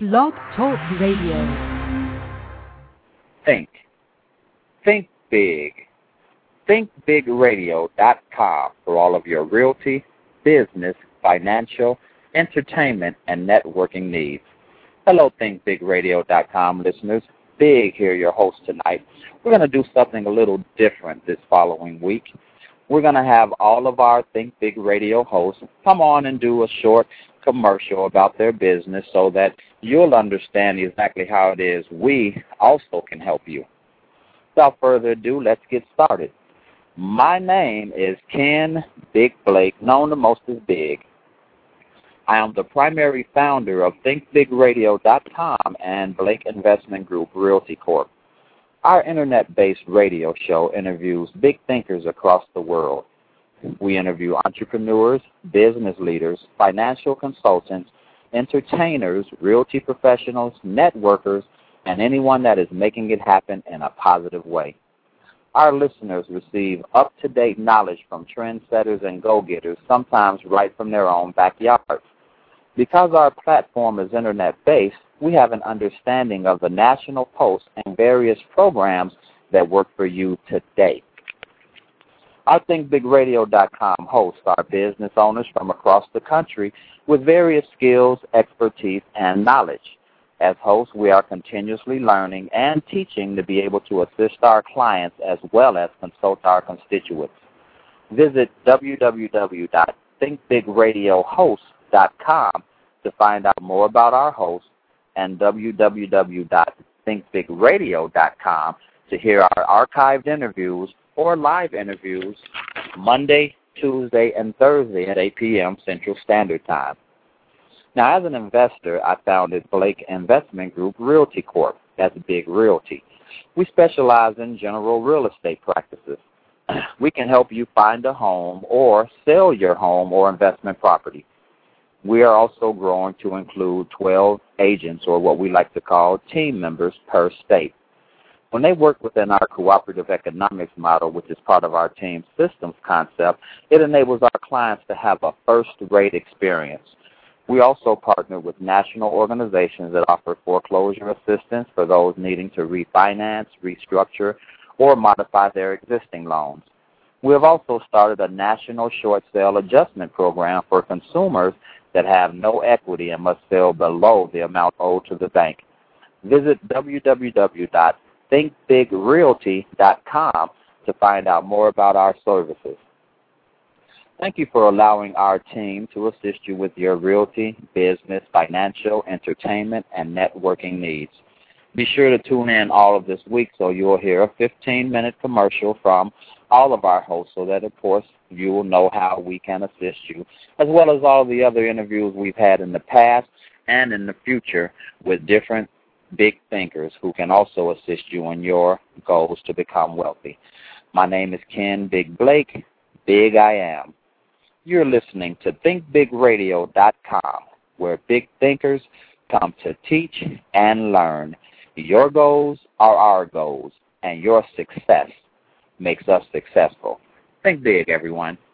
Blog Talk Radio. Think big. ThinkBigRadio.com for all of your realty, business, financial, entertainment, and networking needs. Hello, ThinkBigRadio.com listeners. Big here, your host tonight. We're going to do something a little different this following week. We're going to have all of our Think Big Radio hosts come on and do a short commercial about their business so that you'll understand exactly how it is we also can help you. Without further ado, let's get started. My name is Ken Big Blake, known to most as Big. I am the primary founder of ThinkBigRadio.com and Blake Investment Group Realty Corp. Our internet-based radio show interviews big thinkers across the world. We interview entrepreneurs, business leaders, financial consultants, entertainers, realty professionals, networkers, and anyone that is making it happen in a positive way. Our listeners receive up-to-date knowledge from trendsetters and go-getters, sometimes right from their own backyards. Because our platform is internet-based, we have an understanding of the national post and various programs that work for you today. Our ThinkBigRadio.com hosts are business owners from across the country with various skills, expertise, and knowledge. As hosts, we are continuously learning and teaching to be able to assist our clients as well as consult our constituents. Visit www.thinkbigradiohosts.com to find out more about our hosts and www.thinkbigradio.com to hear our archived interviews or live interviews Monday, Tuesday, and Thursday at 8 p.m. Central Standard Time. Now, as an investor, I founded Blake Investment Group Realty Corp. That's Big Realty. We specialize in general real estate practices. We can help you find a home or sell your home or investment property. We are also growing to include 12 agents, or what we like to call team members, per state. When they work within our cooperative economics model, which is part of our team systems concept, it enables our clients to have a first-rate experience. We also partner with national organizations that offer foreclosure assistance for those needing to refinance, restructure, or modify their existing loans. We have also started a national short sale adjustment program for consumers that have no equity and must sell below the amount owed to the bank. Visit www.thinkbigrealty.com to find out more about our services. Thank you for allowing our team to assist you with your realty, business, financial, entertainment, and networking needs. Be sure to tune in all of this week so you'll hear a 15-minute commercial from all of our hosts so that, of course, you will know how we can assist you, as well as all the other interviews we've had in the past and in the future with different big thinkers who can also assist you in your goals to become wealthy. My name is Ken Big Blake. Big I am. You're listening to ThinkBigRadio.com, where big thinkers come to teach and learn. Your goals are our goals, and your success makes us successful. Think big, everyone.